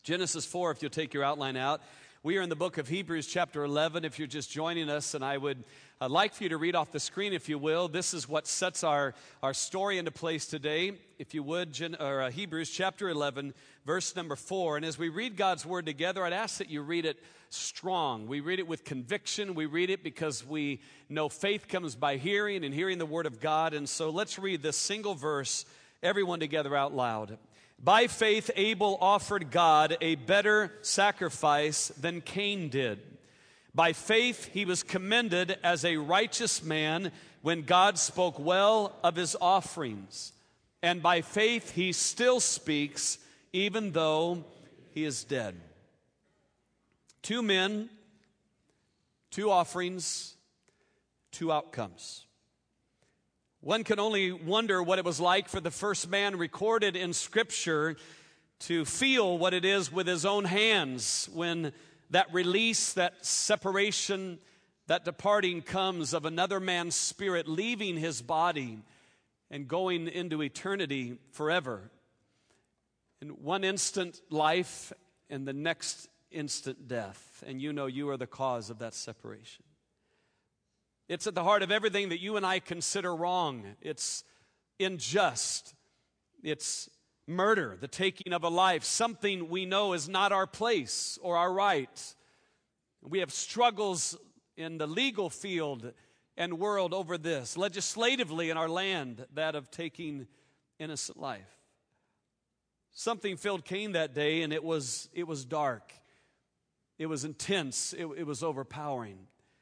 Genesis 4, if you'll take your outline out. We are in the book of Hebrews chapter 11. If you're just joining us, and I would like for you to read off the screen, if you will. This is what sets our story into place today. If you would, Hebrews chapter 11, verse number 4. And as we read God's word together, I'd ask that you read it strong. We read it with conviction. We read it because we know faith comes by hearing and hearing the word of God. And so let's read this single verse, everyone together out loud. By faith, Abel offered God a better sacrifice than Cain did. By faith, he was commended as a righteous man when God spoke well of his offerings. And by faith, he still speaks even though he is dead. 2 men, 2 offerings, 2 outcomes. One can only wonder what it was like for the first man recorded in Scripture to feel what it is with his own hands when that release, that separation, that departing comes of another man's spirit leaving his body and going into eternity forever. In one instant, life, and the next instant, death. And you know you are the cause of that separation. It's at the heart of everything that you and I consider wrong. It's unjust. It's murder, the taking of a life, something we know is not our place or our right. We have struggles in the legal field and world over this, legislatively in our land, that of taking innocent life. Something filled Cain that day, and it was dark. It was intense. It was overpowering.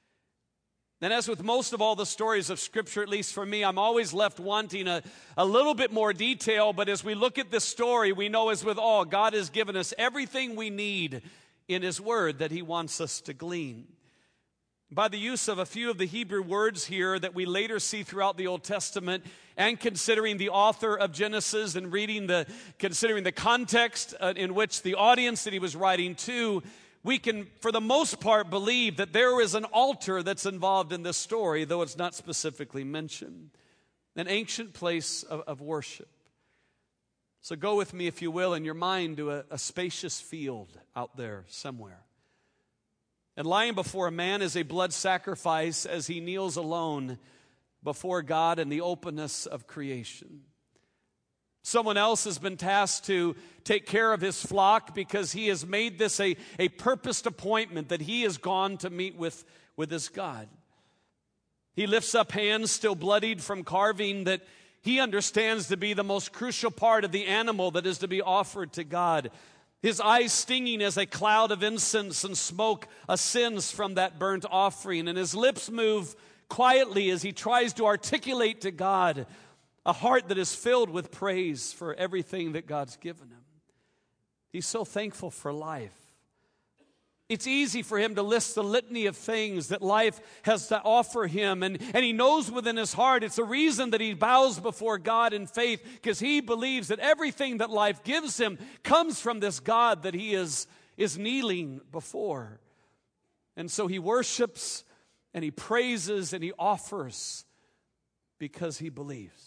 And as with most of all the stories of Scripture, at least for me, I'm always left wanting a little bit more detail. But as we look at this story, we know as with all, God has given us everything we need in His Word that He wants us to glean. By the use of a few of the Hebrew words here that we later see throughout the Old Testament, and considering the author of Genesis and considering the context in which the audience that he was writing to, we can, for the most part, believe that there is an altar that's involved in this story, though it's not specifically mentioned. An ancient place of worship. So go with me, if you will, in your mind to a spacious field out there somewhere. And lying before a man is a blood sacrifice as he kneels alone before God in the openness of creation. Someone else has been tasked to take care of his flock because he has made this a purposed appointment that he has gone to meet with his God. He lifts up hands still bloodied from carving that he understands to be the most crucial part of the animal that is to be offered to God. His eyes stinging as a cloud of incense and smoke ascends from that burnt offering, and his lips move quietly as he tries to articulate to God a heart that is filled with praise for everything that God's given him. He's so thankful for life. It's easy for him to list the litany of things that life has to offer him. And he knows within his heart it's the reason that he bows before God in faith, because he believes that everything that life gives him comes from this God that he is kneeling before. And so he worships and he praises and he offers because he believes.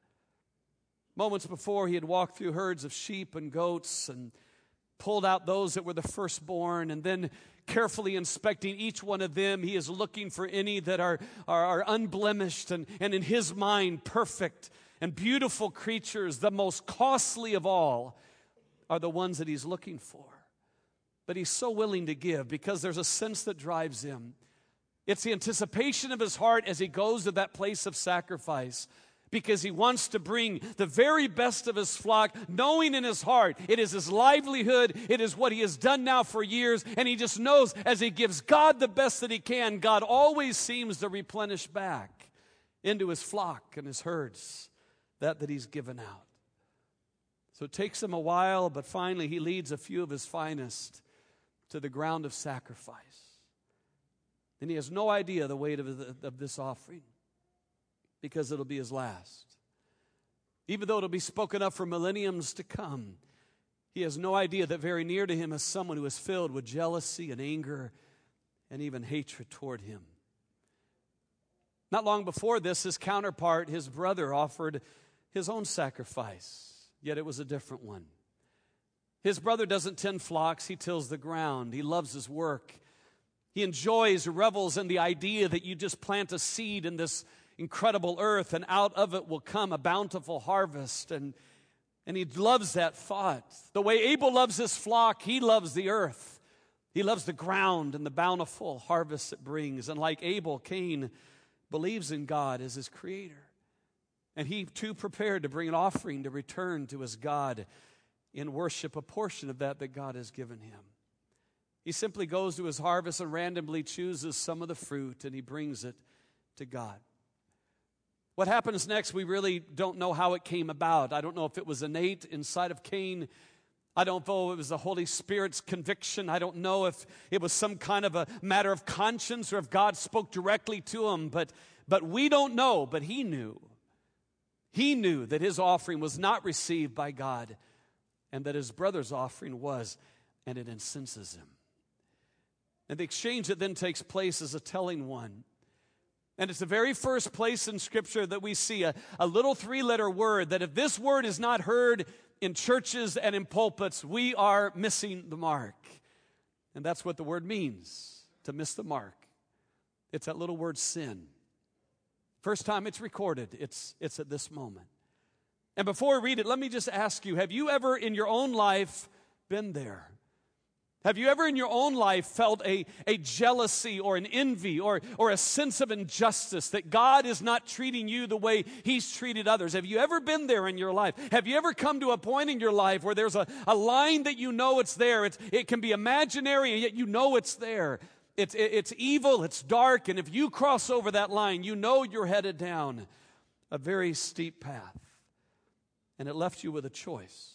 Moments before, he had walked through herds of sheep and goats and pulled out those that were the firstborn, and then carefully inspecting each one of them, he is looking for any that are unblemished and in his mind perfect and beautiful creatures. The most costly of all are the ones that he's looking for. But he's so willing to give because there's a sense that drives him. It's the anticipation of his heart as he goes to that place of sacrifice, because he wants to bring the very best of his flock, knowing in his heart it is his livelihood, it is what he has done now for years, and he just knows as he gives God the best that he can, God always seems to replenish back into his flock and his herds that he's given out. So it takes him a while, but finally he leads a few of his finest to the ground of sacrifice. And he has no idea the weight of this offering, because it'll be his last. Even though it'll be spoken of for millenniums to come, he has no idea that very near to him is someone who is filled with jealousy and anger and even hatred toward him. Not long before this, his counterpart, his brother, offered his own sacrifice, yet it was a different one. His brother doesn't tend flocks, he tills the ground. He loves his work. He enjoys, revels in the idea that you just plant a seed in this incredible earth and out of it will come a bountiful harvest. And he loves that thought. The way Abel loves his flock, he loves the earth. He loves the ground and the bountiful harvest it brings. And like Abel, Cain believes in God as his creator. And he too prepared to bring an offering to return to his God in worship, a portion of that God has given him. He simply goes to his harvest and randomly chooses some of the fruit and he brings it to God. What happens next, we really don't know how it came about. I don't know if it was innate inside of Cain. I don't know if it was the Holy Spirit's conviction. I don't know if it was some kind of a matter of conscience or if God spoke directly to him. But we don't know, but he knew. He knew that his offering was not received by God and that his brother's offering was, and it incenses him. And the exchange that then takes place is a telling one. And it's the very first place in Scripture that we see a little 3-letter word that if this word is not heard in churches and in pulpits, we are missing the mark. And that's what the word means, to miss the mark. It's that little word sin. First time it's recorded, it's at this moment. And before I read it, let me just ask you, have you ever in your own life been there? Have you ever in your own life felt a jealousy or an envy or a sense of injustice that God is not treating you the way He's treated others? Have you ever been there in your life? Have you ever come to a point in your life where there's a line that you know it's there? It can be imaginary and yet you know it's there. It's evil, it's dark, and if you cross over that line, you know you're headed down a very steep path. And it left you with a choice.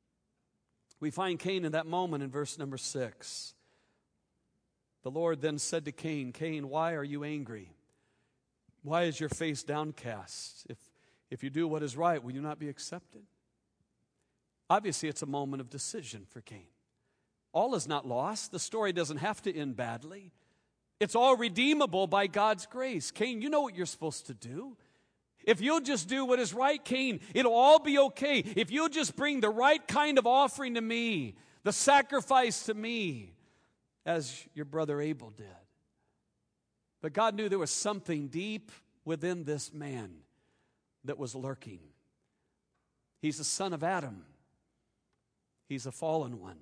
We find Cain in that moment in verse number 6. The Lord then said to Cain, Cain, why are you angry? Why is your face downcast? If you do what is right, will you not be accepted? Obviously, it's a moment of decision for Cain. All is not lost. The story doesn't have to end badly. It's all redeemable by God's grace. Cain, you know what you're supposed to do. If you'll just do what is right, Cain, it'll all be okay. If you'll just bring the right kind of offering to me, the sacrifice to me, as your brother Abel did. But God knew there was something deep within this man that was lurking. He's the son of Adam. He's a fallen one.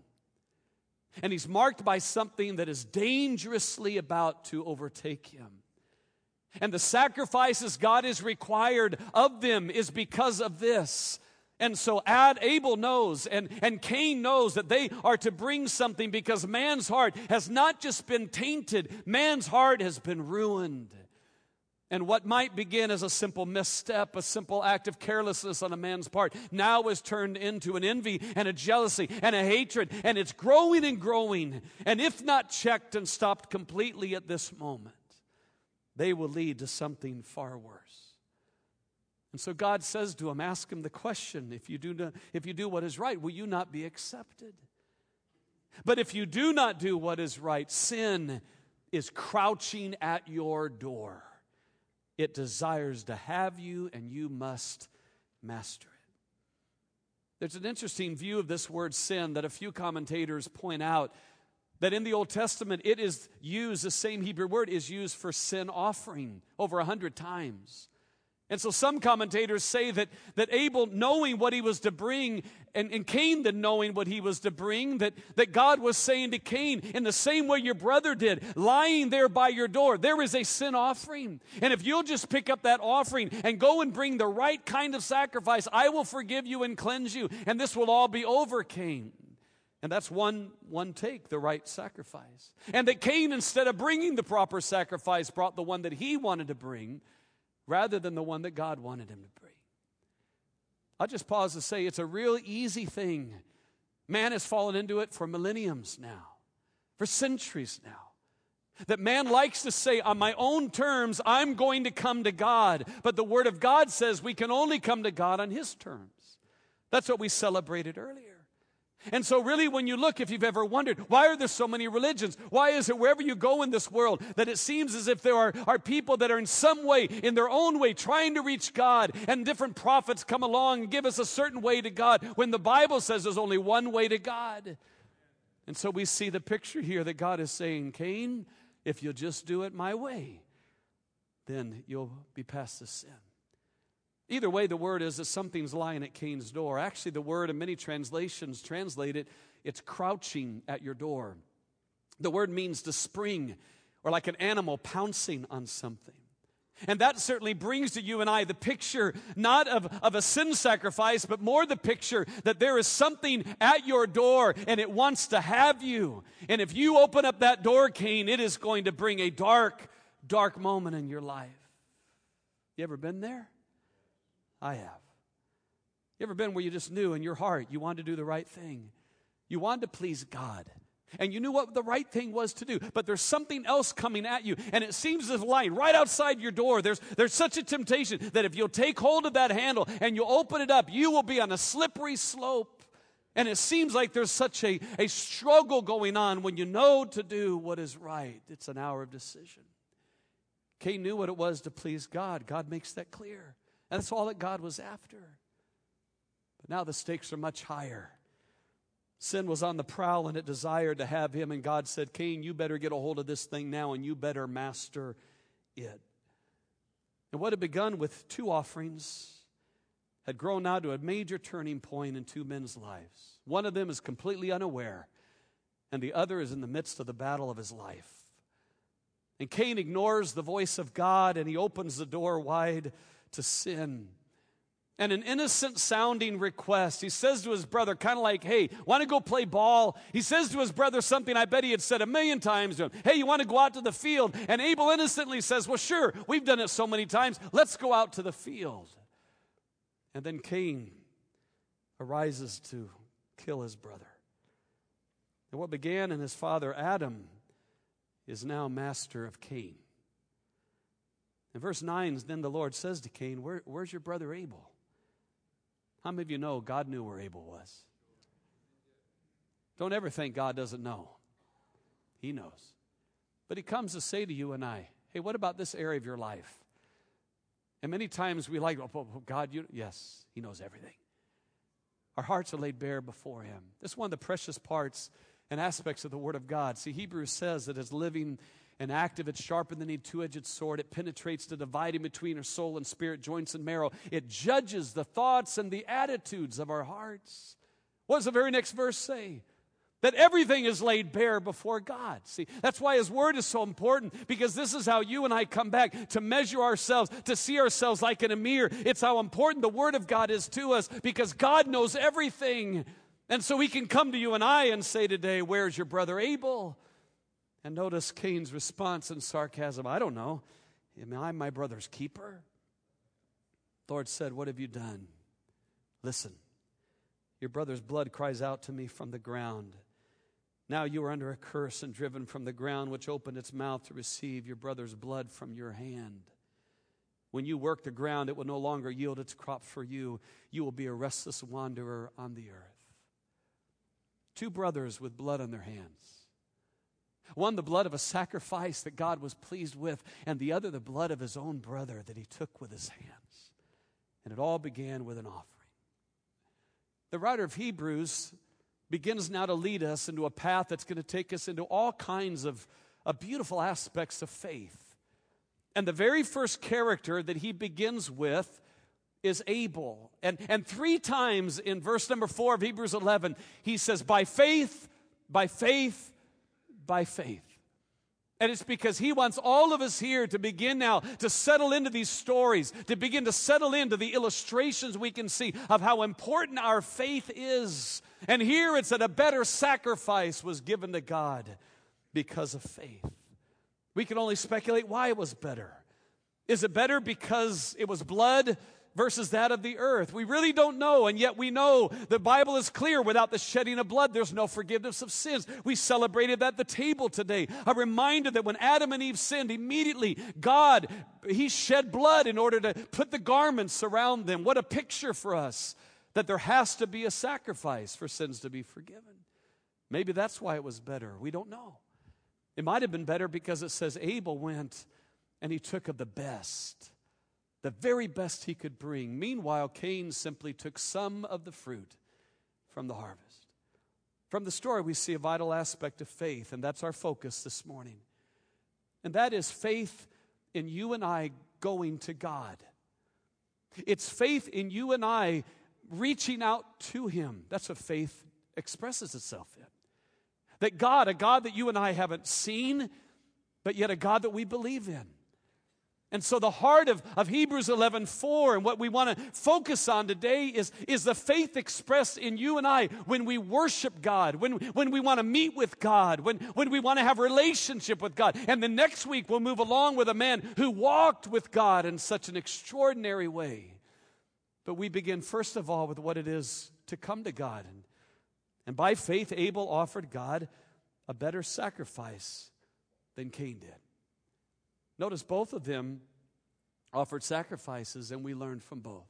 And he's marked by something that is dangerously about to overtake him. And the sacrifices God has required of them is because of this. And so Abel knows and Cain knows that they are to bring something because man's heart has not just been tainted, man's heart has been ruined. And what might begin as a simple misstep, a simple act of carelessness on a man's part, now is turned into an envy and a jealousy and a hatred. And it's growing and growing. And if not checked and stopped completely at this moment, they will lead to something far worse. And so God says to him, ask him the question, if you do what is right, will you not be accepted? But if you do not do what is right, sin is crouching at your door. It desires to have you, and you must master it. There's an interesting view of this word sin that a few commentators point out, that in the Old Testament it is used, the same Hebrew word is used for sin offering over 100 times. And so some commentators say that Abel, knowing what he was to bring, and Cain then knowing what he was to bring, that God was saying to Cain, in the same way your brother did, lying there by your door, there is a sin offering. And if you'll just pick up that offering and go and bring the right kind of sacrifice, I will forgive you and cleanse you, and this will all be over, Cain. And that's one take, the right sacrifice. And that Cain, instead of bringing the proper sacrifice, brought the one that he wanted to bring, rather than the one that God wanted him to bring. I'll just pause to say it's a real easy thing. Man has fallen into it for millenniums now, for centuries now. That man likes to say, on my own terms, I'm going to come to God. But the Word of God says we can only come to God on His terms. That's what we celebrated earlier. And so really when you look, if you've ever wondered, why are there so many religions? Why is it wherever you go in this world that it seems as if there are people that are in some way, in their own way, trying to reach God, and different prophets come along and give us a certain way to God, when the Bible says there's only one way to God. And so we see the picture here that God is saying, Cain, if you'll just do it my way, then you'll be past the sin. Either way, the word is that something's lying at Cain's door. Actually, the word in many translations translate it, it's crouching at your door. The word means to spring, or like an animal pouncing on something. And that certainly brings to you and I the picture not of a sin sacrifice, but more the picture that there is something at your door and it wants to have you. And if you open up that door, Cain, it is going to bring a dark, dark moment in your life. You ever been there? I have. You ever been where you just knew in your heart you wanted to do the right thing? You wanted to please God. And you knew what the right thing was to do. But there's something else coming at you. And it seems as lying right outside your door. There's such a temptation that if you'll take hold of that handle and you'll open it up, you will be on a slippery slope. And it seems like there's such a struggle going on when you know to do what is right. It's an hour of decision. Cain knew what it was to please God. God makes that clear. And that's all that God was after. But now the stakes are much higher. Sin was on the prowl and it desired to have him. And God said, Cain, you better get a hold of this thing now and you better master it. And what had begun with 2 offerings had grown now to a major turning point in 2 men's lives. One of them is completely unaware, and the other is in the midst of the battle of his life. And Cain ignores the voice of God and he opens the door wide to sin. And an innocent sounding request. He says to his brother, kind of like, hey, want to go play ball? He says to his brother something I bet he had said 1,000,000 times to him. Hey, you want to go out to the field? And Abel innocently says, well, sure, we've done it so many times. Let's go out to the field. And then Cain arises to kill his brother. And what began in his father Adam is now master of Cain. In verse 9, then the Lord says to Cain, where's your brother Abel? How many of you know God knew where Abel was? Don't ever think God doesn't know. He knows. But he comes to say to you and I, hey, what about this area of your life? And many times we like, oh, God, yes, he knows everything. Our hearts are laid bare before him. This is one of the precious parts and aspects of the Word of God. See, Hebrews says that it's living and active, it's sharper than any 2-edged sword. It penetrates the dividing between our soul and spirit, joints and marrow. It judges the thoughts and the attitudes of our hearts. What does the very next verse say? That everything is laid bare before God. See, that's why his word is so important, because this is how you and I come back to measure ourselves, to see ourselves like in a mirror. It's how important the word of God is to us, because God knows everything. And so he can come to you and I and say today, where's your brother Abel? And notice Cain's response in sarcasm, I don't know. Am I my brother's keeper? The Lord said, what have you done? Listen, your brother's blood cries out to me from the ground. Now you are under a curse and driven from the ground, which opened its mouth to receive your brother's blood from your hand. When you work the ground, it will no longer yield its crop for you. You will be a restless wanderer on the earth. 2 brothers with blood on their hands. One, the blood of a sacrifice that God was pleased with, and the other, the blood of his own brother that he took with his hands. And it all began with an offering. The writer of Hebrews begins now to lead us into a path that's going to take us into all kinds of beautiful aspects of faith. And the very first character that he begins with is Abel. And 3 times in verse number 4 of Hebrews 11, he says, by faith, by faith, by faith. And it's because he wants all of us here to begin now to settle into these stories, to begin to settle into the illustrations we can see of how important our faith is. And here it's that a better sacrifice was given to God because of faith. We can only speculate why it was better. Is it better because it was blood versus that of the earth? We really don't know, and yet we know the Bible is clear. Without the shedding of blood, there's no forgiveness of sins. We celebrated at the table today. A reminder that when Adam and Eve sinned, immediately God, he shed blood in order to put the garments around them. What a picture for us. that there has to be a sacrifice for sins to be forgiven. Maybe that's why it was better. We don't know. It might have been better because it says Abel went and he took of the best, the very best he could bring. Meanwhile, Cain simply took some of the fruit from the harvest. From the story, we see a vital aspect of faith, and that's our focus this morning. And that is faith in you and I going to God. It's faith in you and I reaching out to Him. That's what faith expresses itself in. That God, a God that you and I haven't seen, but yet a God that we believe in. And so the heart of Hebrews 11:4 and what we want to focus on today is the faith expressed in you and I when we worship God, when we want to meet with God, when we want to have a relationship with God. And the next week we'll move along with a man who walked with God in such an extraordinary way. But we begin first of all with what it is to come to God. And by faith, Abel offered God a better sacrifice than Cain did. Notice both of them offered sacrifices, and we learned from both.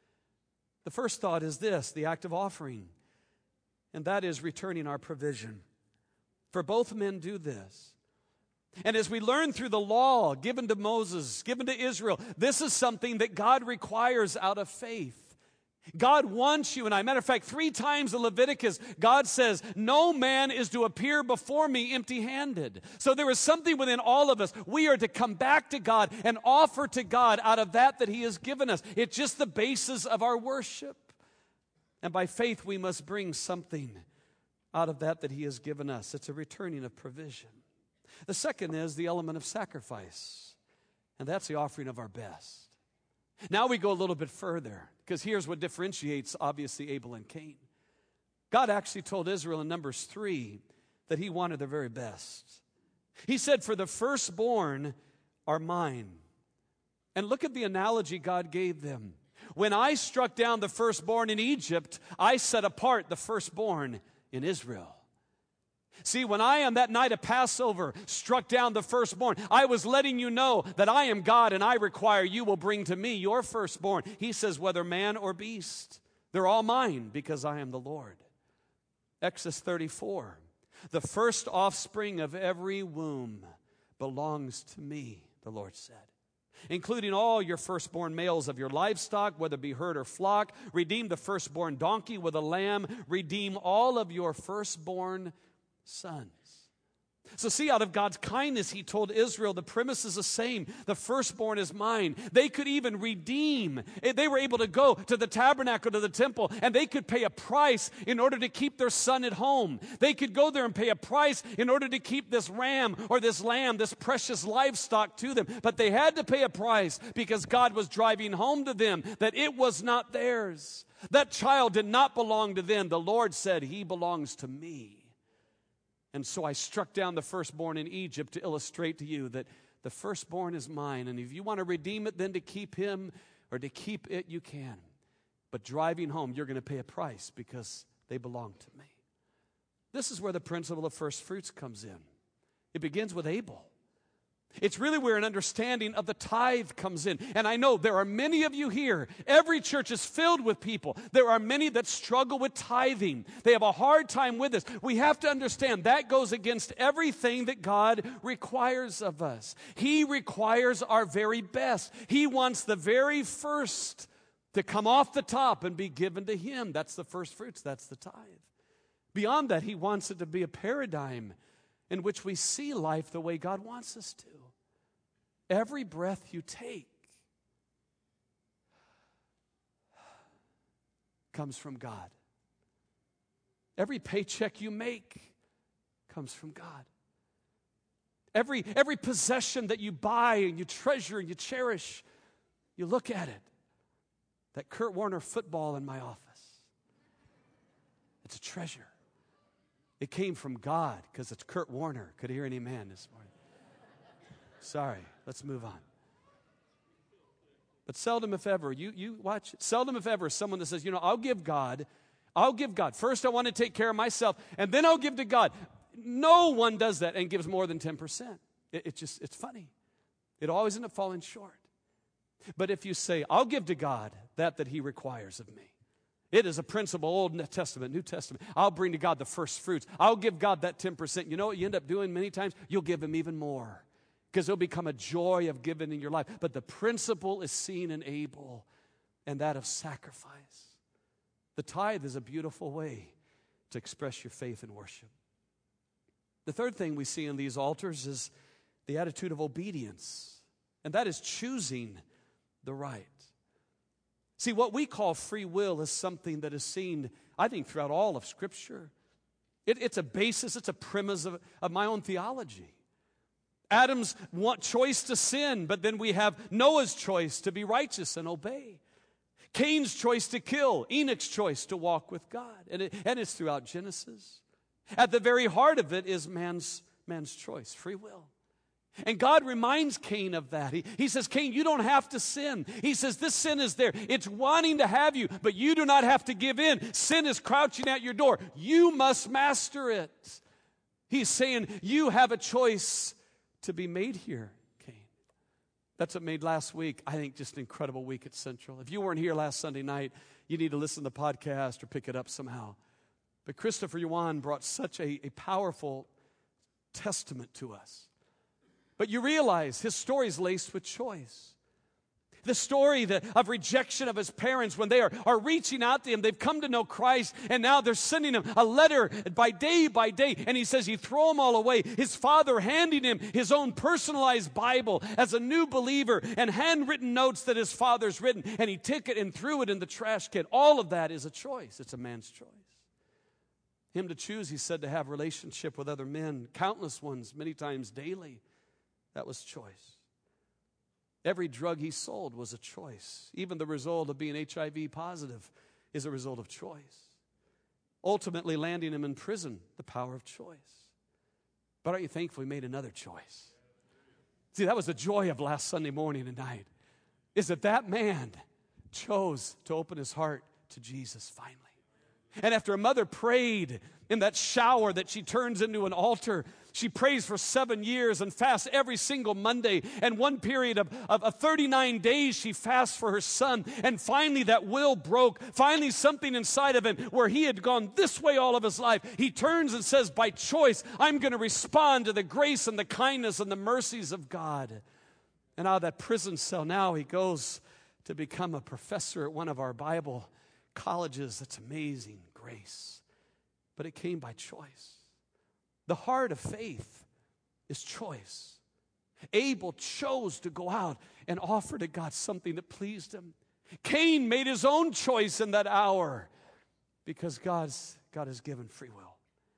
The first thought is this, the act of offering, and that is returning our provision. For both men do this. And as we learn through the law given to Moses, given to Israel, this is something that God requires out of faith. God wants you and I. Matter of fact, 3 times in Leviticus, God says, no man is to appear before me empty-handed. So there is something within all of us. We are to come back to God and offer to God out of that He has given us. It's just the basis of our worship. And by faith, we must bring something out of that He has given us. It's a returning of provision. The second is the element of sacrifice, and that's the offering of our best. Now we go a little bit further, because here's what differentiates, obviously, Abel and Cain. God actually told Israel in Numbers 3 that He wanted their very best. He said, for the firstborn are mine. And look at the analogy God gave them. When I struck down the firstborn in Egypt, I set apart the firstborn in Israel. See, when I on that night of Passover struck down the firstborn, I was letting you know that I am God and I require you will bring to me your firstborn. He says, whether man or beast, they're all mine because I am the Lord. Exodus 34, the first offspring of every womb belongs to me, the Lord said, including all your firstborn males of your livestock, whether it be herd or flock. Redeem the firstborn donkey with a lamb. Redeem all of your firstborn sons. So see, out of God's kindness, He told Israel, the premise is the same. The firstborn is mine. They could even redeem. They were able to go to the tabernacle, to the temple, and they could pay a price in order to keep their son at home. They could go there and pay a price in order to keep this ram or this lamb, this precious livestock to them. But they had to pay a price because God was driving home to them that it was not theirs. That child did not belong to them. The Lord said, He belongs to me. And so I struck down the firstborn in Egypt to illustrate to you that the firstborn is mine. And if you want to redeem it, then to keep him or to keep it, you can. But driving home, you're going to pay a price because they belong to me. This is where the principle of first fruits comes in. It begins with Abel. It's really where an understanding of the tithe comes in. And I know there are many of you here. Every church is filled with people. There are many that struggle with tithing. They have a hard time with this. We have to understand that goes against everything that God requires of us. He requires our very best. He wants the very first to come off the top and be given to Him. That's the first fruits. That's the tithe. Beyond that, He wants it to be a paradigm in which we see life the way God wants us to. Every breath you take comes from God. Every paycheck you make comes from God. Every possession that you buy and you treasure and you cherish, you look at it. That Kurt Warner football in my office, it's a treasure. It came from God because it's Kurt Warner. Could I hear an amen this morning? Sorry, let's move on. But seldom if ever, you watch, seldom if ever someone that says, I'll give God. First I want to take care of myself, and then I'll give to God. No one does that and gives more than 10%. It's funny. It always ends up falling short. But if you say, I'll give to God that He requires of me, It is a principle, Old Testament, New Testament. I'll bring to God the first fruits. I'll give God that 10%. You know what you end up doing many times? You'll give Him even more because it'll become a joy of giving in your life. But the principle is seen in Abel and that of sacrifice. The tithe is a beautiful way to express your faith and worship. The third thing we see in these altars is the attitude of obedience, and that is choosing the right. See, what we call free will is something that is seen, I think, throughout all of Scripture. It's a basis, it's a premise of my own theology. Adam's choice to sin, but then we have Noah's choice to be righteous and obey. Cain's choice to kill, Enoch's choice to walk with God. And it's throughout Genesis. At the very heart of it is man's choice, free will. And God reminds Cain of that. He says, Cain, you don't have to sin. He says, this sin is there. It's wanting to have you, but you do not have to give in. Sin is crouching at your door. You must master it. He's saying, you have a choice to be made here, Cain. That's what made last week, I think, just an incredible week at Central. If you weren't here last Sunday night, you need to listen to the podcast or pick it up somehow. But Christopher Yuan brought such a powerful testament to us. But you realize his story is laced with choice. The story of rejection of his parents when they are reaching out to him. They've come to know Christ, and now they're sending him a letter by day. And he says he throw them all away. His father handing him his own personalized Bible as a new believer and handwritten notes that his father's written. And he took it and threw it in the trash can. All of that is a choice. It's a man's choice. Him to choose, he said, to have relationship with other men, countless ones, many times daily. That was choice. Every drug he sold was a choice. Even the result of being HIV positive is a result of choice. Ultimately landing him in prison, the power of choice. But aren't you thankful he made another choice? See, that was the joy of last Sunday morning and night, is that man chose to open his heart to Jesus finally. And after a mother prayed in that shower that she turns into an altar, she prays for 7 years and fasts every single Monday. And one period of 39 days she fasts for her son. And finally that will broke. Finally something inside of him where he had gone this way all of his life. He turns and says, by choice, I'm going to respond to the grace and the kindness and the mercies of God. And out of that prison cell now he goes to become a professor at one of our Bible colleges. That's amazing grace. But it came by choice. The heart of faith is choice. Abel chose to go out and offer to God something that pleased him. Cain made his own choice in that hour because God has given free will.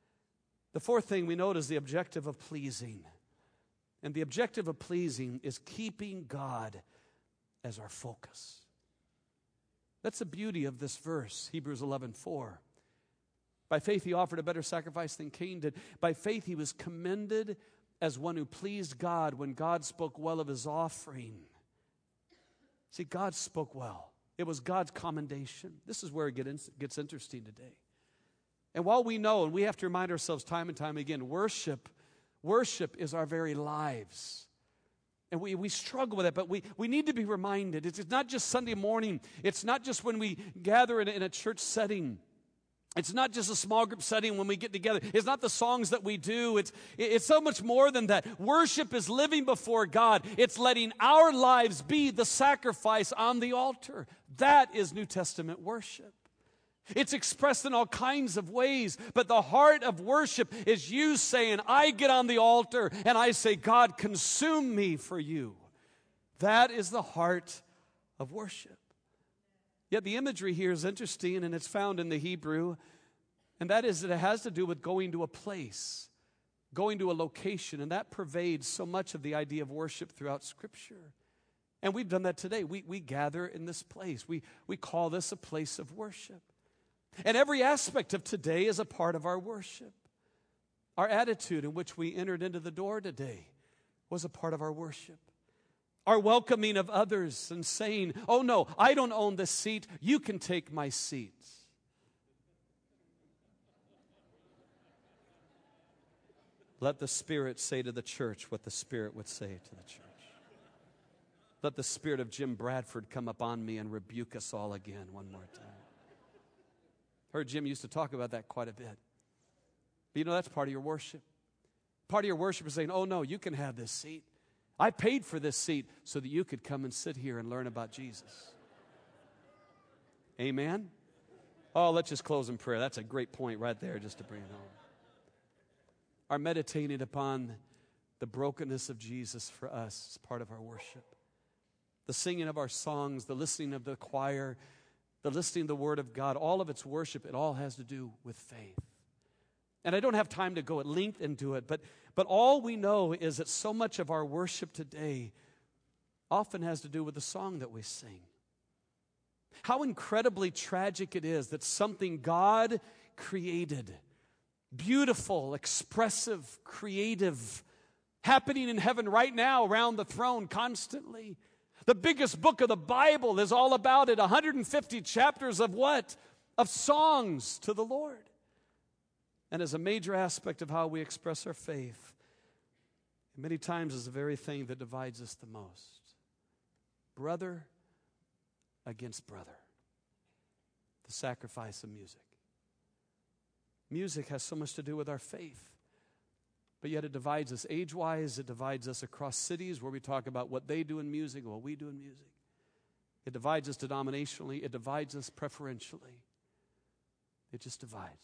The fourth thing we note is the objective of pleasing. And the objective of pleasing is keeping God as our focus. That's the beauty of this verse, Hebrews 11:4. By faith he offered a better sacrifice than Cain did. By faith he was commended as one who pleased God when God spoke well of his offering. See, God spoke well. It was God's commendation. This is where it gets interesting today. And while we know, and we have to remind ourselves time and time again, worship is our very lives. And we struggle with it, but we need to be reminded. It's not just Sunday morning. It's not just when we gather in a church setting. It's not just a small group setting when we get together. It's not the songs that we do. It's so much more than that. Worship is living before God. It's letting our lives be the sacrifice on the altar. That is New Testament worship. It's expressed in all kinds of ways, but the heart of worship is you saying, I get on the altar and I say, God, consume me for you. That is the heart of worship. Yet the imagery here is interesting, and it's found in the Hebrew, and that is that it has to do with going to a place, going to a location, and that pervades so much of the idea of worship throughout Scripture. And we've done that today. We gather in this place. We call this a place of worship. And every aspect of today is a part of our worship. Our attitude in which we entered into the door today was a part of our worship. Our welcoming of others and saying, oh no, I don't own this seat, you can take my seat. Let the Spirit say to the church what the Spirit would say to the church. Let the spirit of Jim Bradford come upon me and rebuke us all again one more time. Heard Jim used to talk about that quite a bit. But that's part of your worship. Part of your worship is saying, oh no, you can have this seat. I paid for this seat so that you could come and sit here and learn about Jesus. Amen? Oh, let's just close in prayer. That's a great point right there just to bring it home. Our meditating upon the brokenness of Jesus for us is part of our worship. The singing of our songs, the listening of the choir, the listening of the Word of God, all of its worship, it all has to do with faith. And I don't have time to go at length into it, but all we know is that so much of our worship today often has to do with the song that we sing. How incredibly tragic it is that something God created, beautiful, expressive, creative, happening in heaven right now around the throne constantly. The biggest book of the Bible is all about it. 150 chapters of what? Of songs to the Lord. And as a major aspect of how we express our faith, many times is the very thing that divides us the most. Brother against brother. The sacrifice of music. Music has so much to do with our faith. But yet it divides us age-wise. It divides us across cities where we talk about what they do in music and what we do in music. It divides us denominationally. It divides us preferentially. It just divides.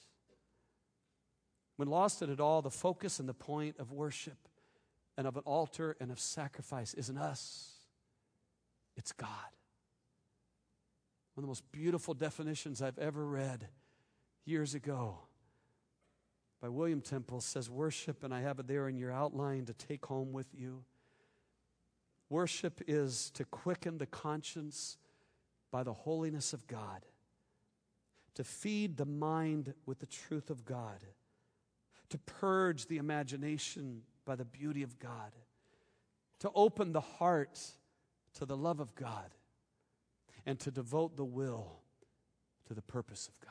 When lost in it all, the focus and the point of worship and of an altar and of sacrifice isn't us. It's God. One of the most beautiful definitions I've ever read years ago by William Temple says, worship, and I have it there in your outline to take home with you. Worship is to quicken the conscience by the holiness of God, to feed the mind with the truth of God, to purge the imagination by the beauty of God, to open the heart to the love of God, and to devote the will to the purpose of God.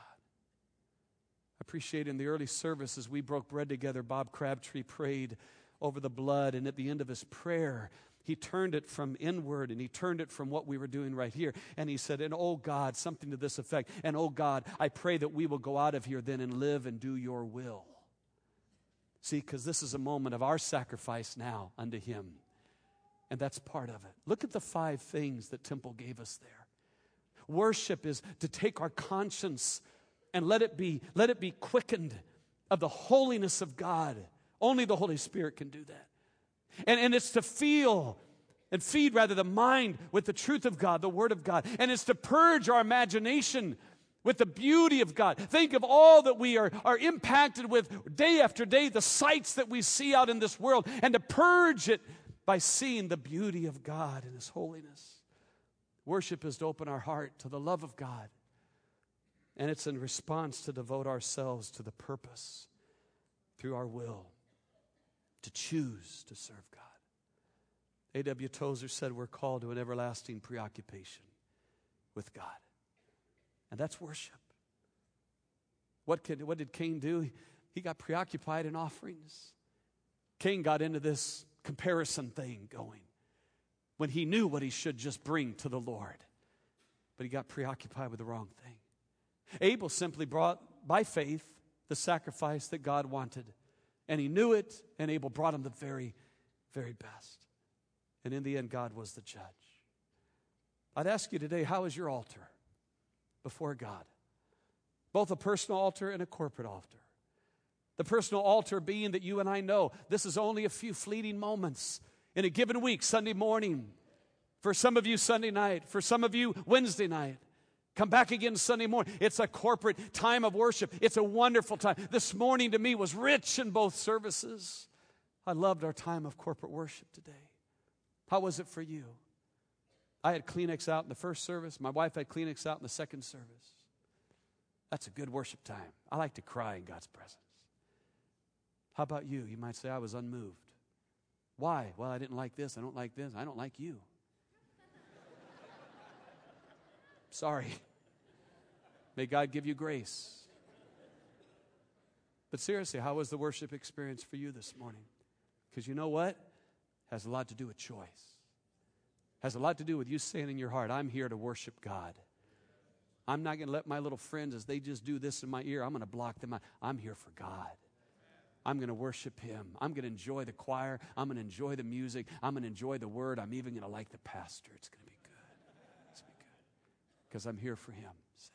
I appreciate in the early service as we broke bread together, Bob Crabtree prayed over the blood, and at the end of his prayer, he turned it from inward and he turned it from what we were doing right here. And he said, and oh God, something to this effect, and oh God, I pray that we will go out of here then and live and do your will. See, because this is a moment of our sacrifice now unto him. And that's part of it. Look at the 5 things that Temple gave us there. Worship is to take our conscience and let it be quickened of the holiness of God. Only the Holy Spirit can do that. And it's to feel and feed rather the mind with the truth of God, the Word of God. And it's to purge our imagination with the beauty of God. Think of all that we are impacted with day after day, the sights that we see out in this world, and to purge it by seeing the beauty of God and His holiness. Worship is to open our heart to the love of God. And it's in response to devote ourselves to the purpose through our will to choose to serve God. A.W. Tozer said we're called to an everlasting preoccupation with God. And that's worship. What did Cain do? He got preoccupied in offerings. Cain got into this comparison thing going when he knew what he should just bring to the Lord. But he got preoccupied with the wrong thing. Abel simply brought, by faith, the sacrifice that God wanted. And he knew it, and Abel brought him the very, very best. And in the end, God was the judge. I'd ask you today, how is your altar before God? Both a personal altar and a corporate altar. The personal altar being that you and I know this is only a few fleeting moments in a given week, Sunday morning. For some of you, Sunday night. For some of you, Wednesday night. Come back again Sunday morning. It's a corporate time of worship. It's a wonderful time. This morning to me was rich in both services. I loved our time of corporate worship today. How was it for you? I had Kleenex out in the first service. My wife had Kleenex out in the second service. That's a good worship time. I like to cry in God's presence. How about you? You might say, I was unmoved. Why? Well, I didn't like this. I don't like this. I don't like you. Sorry. May God give you grace. But seriously, how was the worship experience for you this morning? Because you know what? It has a lot to do with choice. It has a lot to do with you saying in your heart, I'm here to worship God. I'm not going to let my little friends, as they just do this in my ear, I'm going to block them out. I'm here for God. I'm going to worship Him. I'm going to enjoy the choir. I'm going to enjoy the music. I'm going to enjoy the word. I'm even going to like the pastor. It's going to be good. It's going to be good. Because I'm here for Him. See?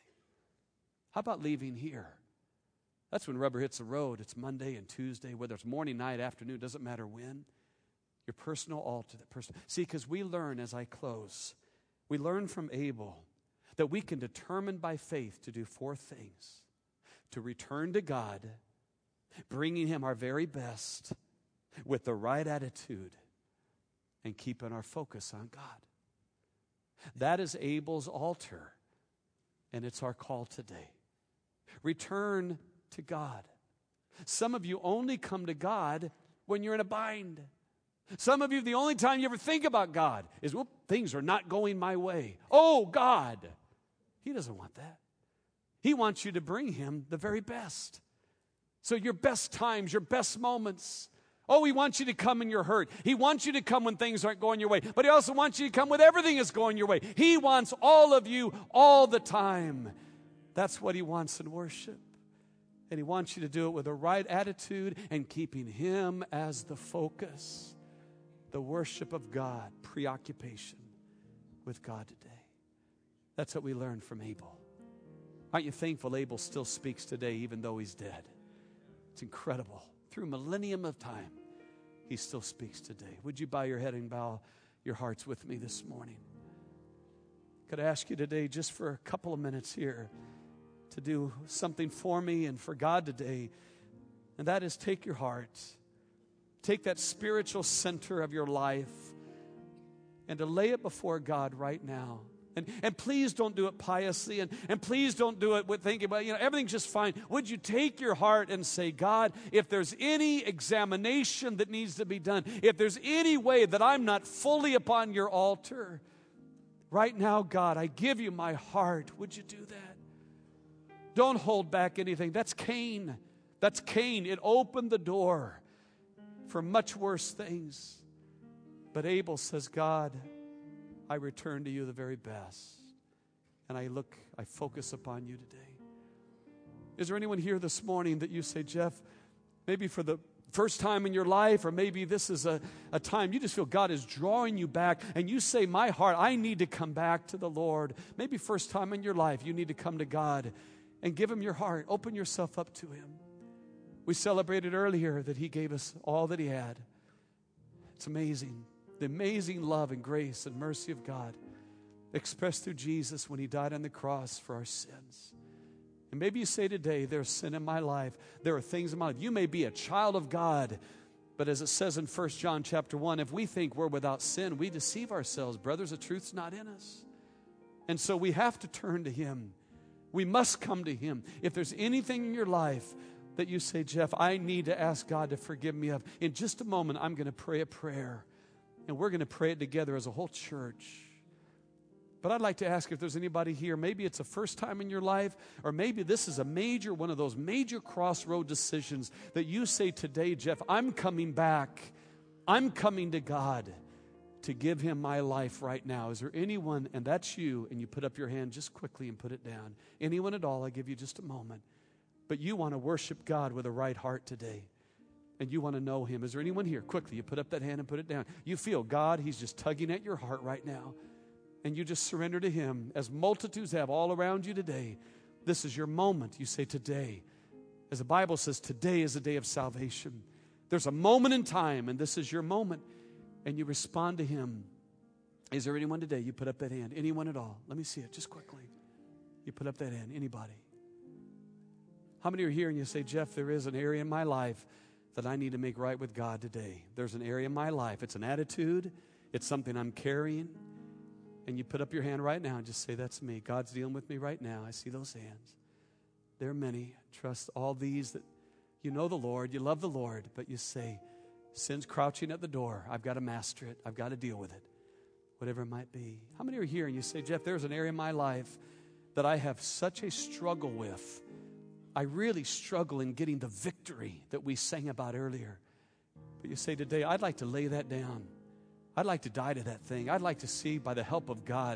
How about leaving here? That's when rubber hits the road. It's Monday and Tuesday, whether it's morning, night, afternoon, doesn't matter when. Your personal altar, that person. See, because we learn, as I close, we learn from Abel that we can determine by faith to do 4 things. To return to God, bringing Him our very best with the right attitude, and keeping our focus on God. That is Abel's altar, and it's our call today. Return to God. Some of you only come to God when you're in a bind. Some of you, the only time you ever think about God is, whoop, things are not going my way. Oh, God. He doesn't want that. He wants you to bring Him the very best. So your best times, your best moments. Oh, He wants you to come in your hurt. He wants you to come when things aren't going your way. But He also wants you to come when everything is going your way. He wants all of you all the time. That's what He wants in worship. And He wants you to do it with the right attitude and keeping Him as the focus. The worship of God, preoccupation with God today. That's what we learned from Abel. Aren't you thankful Abel still speaks today even though he's dead? It's incredible. Through a millennium of time, he still speaks today. Would you bow your head and bow your hearts with me this morning? Could I ask you today, just for a couple of minutes here, to do something for me and for God today, and that is take your heart, take that spiritual center of your life, and to lay it before God right now. And please don't do it piously, and please don't do it with thinking about, everything's just fine. Would you take your heart and say, God, if there's any examination that needs to be done, if there's any way that I'm not fully upon your altar, right now, God, I give you my heart. Would you do that? Don't hold back anything. That's Cain. That's Cain. It opened the door for much worse things. But Abel says, God, I return to you the very best. And I focus upon you today. Is there anyone here this morning that you say, Jeff, maybe for the first time in your life, or maybe this is a time you just feel God is drawing you back, and you say, my heart, I need to come back to the Lord. Maybe first time in your life, you need to come to God and give Him your heart. Open yourself up to Him. We celebrated earlier that He gave us all that He had. It's amazing. The amazing love and grace and mercy of God expressed through Jesus when He died on the cross for our sins. And maybe you say today, there's sin in my life. There are things in my life. You may be a child of God, but as it says in 1 John chapter 1, if we think we're without sin, we deceive ourselves. Brothers, the truth's not in us. And so we have to turn to Him. We must come to Him. If there's anything in your life that you say, Jeff, I need to ask God to forgive me of, in just a moment, I'm going to pray a prayer. And we're going to pray it together as a whole church. But I'd like to ask if there's anybody here, maybe it's the first time in your life, or maybe this is one of those major crossroad decisions that you say today, Jeff, I'm coming back. I'm coming to God to give Him my life right now. Is there anyone, and that's you, and you put up your hand just quickly and put it down. Anyone at all, I'll give you just a moment. But you want to worship God with a right heart today. And you want to know Him. Is there anyone here? Quickly, you put up that hand and put it down. You feel God, He's just tugging at your heart right now. And you just surrender to Him, as multitudes have all around you today. This is your moment. You say today. As the Bible says, today is the day of salvation. There's a moment in time, and this is your moment. And you respond to Him. Is there anyone today? You put up that hand. Anyone at all? Let me see it just quickly. You put up that hand. Anybody? How many are here and you say, Jeff, there is an area in my life that I need to make right with God today. There's an area in my life. It's an attitude. It's something I'm carrying. And you put up your hand right now and just say, that's me. God's dealing with me right now. I see those hands. There are many. Trust all these that you know the Lord, you love the Lord, but you say, sin's crouching at the door. I've got to master it. I've got to deal with it. Whatever it might be. How many are here and you say, Jeff, there's an area in my life that I have such a struggle with. I really struggle in getting the victory that we sang about earlier. But you say today, I'd like to lay that down. I'd like to die to that thing. I'd like to see by the help of God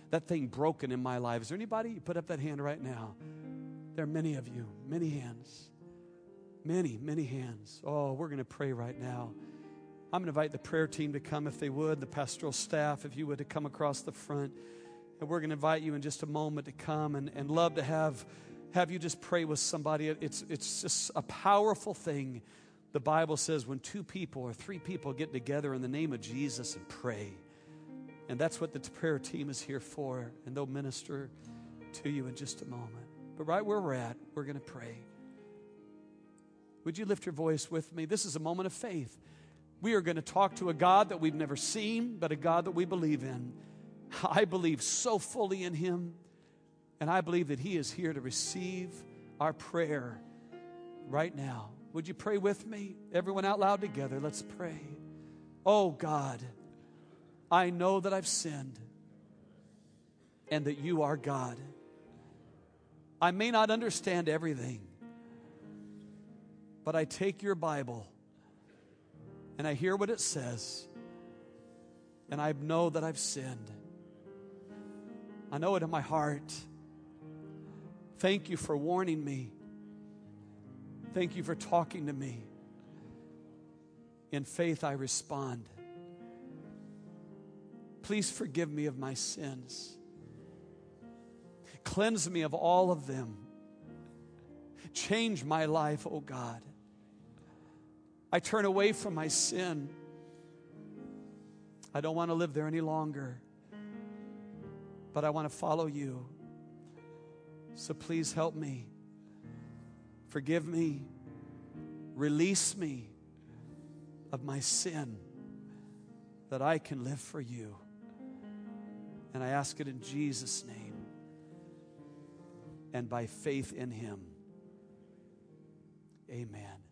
that thing broken in my life. Is there anybody? You put up that hand right now. There are many of you, many hands. Many hands. Oh, we're going to pray right now. I'm going to invite the prayer team to come if they would, the pastoral staff, if you would, to come across the front. And we're going to invite you in just a moment to come and love to have you just pray with somebody. It's just a powerful thing. The Bible says when 2 people or 3 people get together in the name of Jesus and pray. And that's what the prayer team is here for. And they'll minister to you in just a moment. But right where we're at, we're going to pray. Would you lift your voice with me? This is a moment of faith. We are going to talk to a God that we've never seen, but a God that we believe in. I believe so fully in Him, and I believe that He is here to receive our prayer right now. Would you pray with me? Everyone out loud together, let's pray. Oh God, I know that I've sinned and that You are God. I may not understand everything, but I take Your Bible and I hear what it says, and I know that I've sinned. I know it in my heart. Thank You for warning me. Thank You for talking to me. In faith, I respond. Please forgive me of my sins. Cleanse me of all of them. Change my life, oh God. I turn away from my sin. I don't want to live there any longer, but I want to follow You. So please help me. Forgive me. Release me of my sin that I can live for You. And I ask it in Jesus' name and by faith in Him. Amen.